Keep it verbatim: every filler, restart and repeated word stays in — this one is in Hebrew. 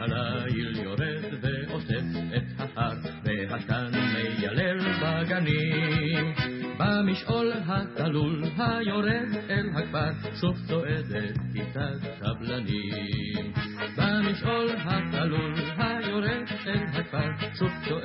הליל יורד ועוטף את ההר, והתן מיילל בגנים. במשעול התלול היורד אל הכפר, שוב צועדת כיתת סבלנים. במשעול התלול היורד אל הכפר, שוב צועדת